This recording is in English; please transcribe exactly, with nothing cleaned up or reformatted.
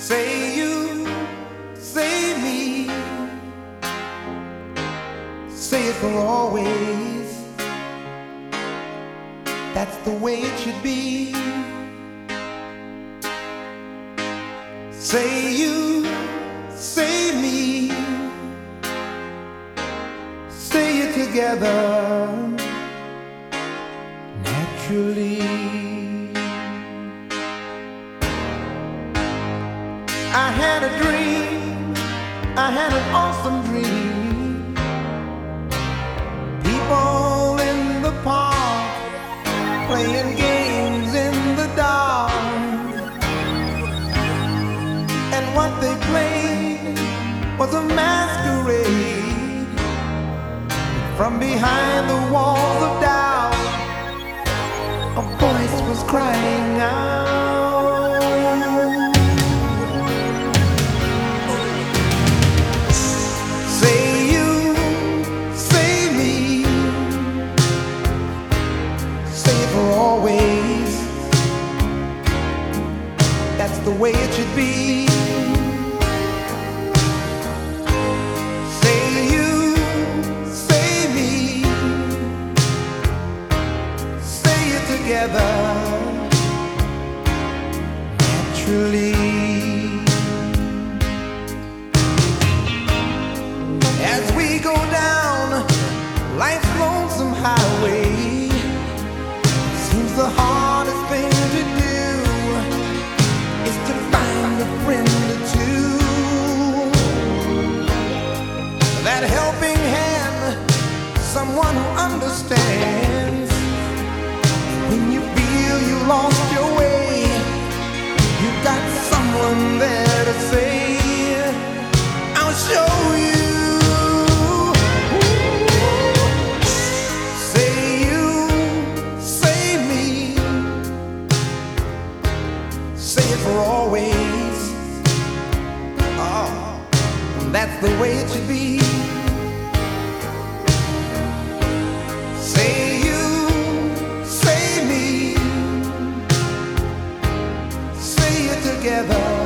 Say you, say me, say it for always. That's the way it should be. Say you, say me, say it together naturally. I had a dream, I had an awesome dream. People in the park playing games in the dark, and what they played was a masquerade. From behind the walls of doubt, a voice was crying out. Say you, say me, say it for always. That's the way it should be. Say you, say me, say it together naturally. As we go down life's lonesome highway, seems the hardest thing to do is to find a friend or two. That helping hand, someone who understands. When you feel you lost your way, you got someone there to say, I'll show you. Say you, say me, say it for always. Oh, that's the way it should be. Say you, say me, say it together